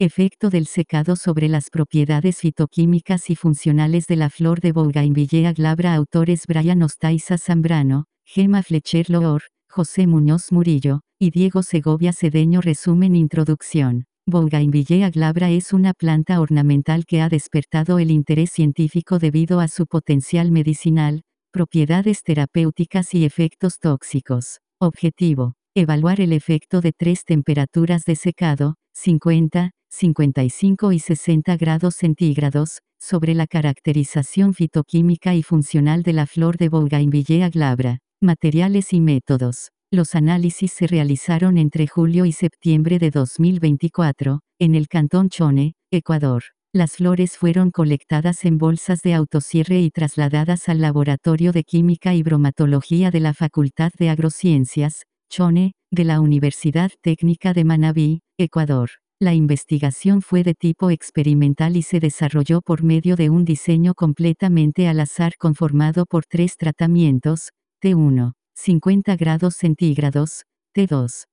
Efecto del secado sobre las propiedades fitoquímicas y funcionales de la flor de Bougainvillea glabra. Autores Brian Ostaiza Zambrano, Gemma Fletcher Loor, José Muñoz Murillo, y Diego Segovia Cedeño. Resumen. Introducción. Bougainvillea glabra es una planta ornamental que ha despertado el interés científico debido a su potencial medicinal, propiedades terapéuticas y efectos tóxicos. Objetivo: evaluar el efecto de 3 temperaturas de secado, 50, 55 y 60 grados centígrados, sobre la caracterización fitoquímica y funcional de la flor de Bougainvillea glabra. Materiales y métodos. Los análisis se realizaron entre julio y septiembre de 2024, en el cantón Chone, Ecuador. Las flores fueron colectadas en bolsas de autocierre y trasladadas al Laboratorio de Química y Bromatología de la Facultad de Agrociencias, Chone, de la Universidad Técnica de Manabí, Ecuador. La investigación fue de tipo experimental y se desarrolló por medio de un diseño completamente al azar conformado por 3 tratamientos: T1, 50 grados centígrados, T2,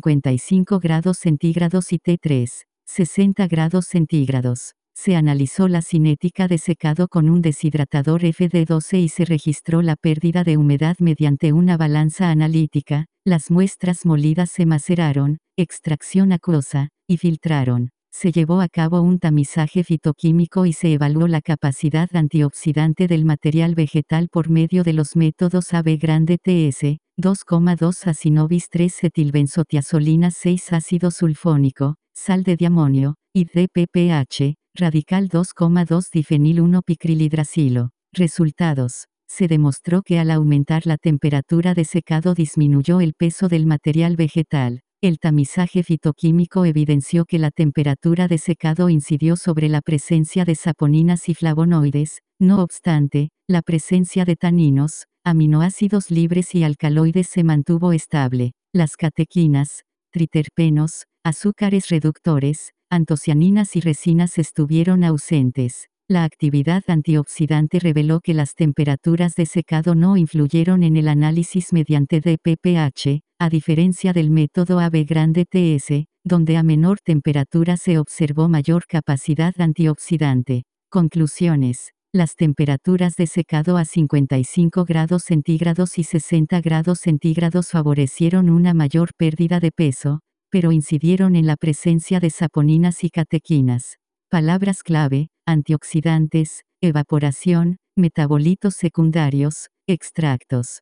55 grados centígrados y T3, 60 grados centígrados. Se analizó la cinética de secado con un deshidratador FD12 y se registró la pérdida de humedad mediante una balanza analítica. Las muestras molidas se maceraron, extracción acuosa, y filtraron. Se llevó a cabo un tamizaje fitoquímico y se evaluó la capacidad antioxidante del material vegetal por medio de los métodos AB grande TS, 2,2 acinovis 3 etilbenzotiazolina 6 ácido sulfónico, sal de diamonio, y DPPH, radical 2,2 difenil 1 picrilidrasilo. Resultados. Se demostró que al aumentar la temperatura de secado disminuyó el peso del material vegetal. El tamizaje fitoquímico evidenció que la temperatura de secado incidió sobre la presencia de saponinas y flavonoides. No obstante, la presencia de taninos, aminoácidos libres y alcaloides se mantuvo estable. Las catequinas, triterpenos, azúcares reductores, antocianinas y resinas estuvieron ausentes. La actividad antioxidante reveló que las temperaturas de secado no influyeron en el análisis mediante DPPH, a diferencia del método AB grande TS, donde a menor temperatura se observó mayor capacidad antioxidante. Conclusiones. Las temperaturas de secado a 55 grados centígrados y 60 grados centígrados favorecieron una mayor pérdida de peso, pero incidieron en la presencia de saponinas y catequinas. Palabras clave: antioxidantes, evaporación, metabolitos secundarios, extractos.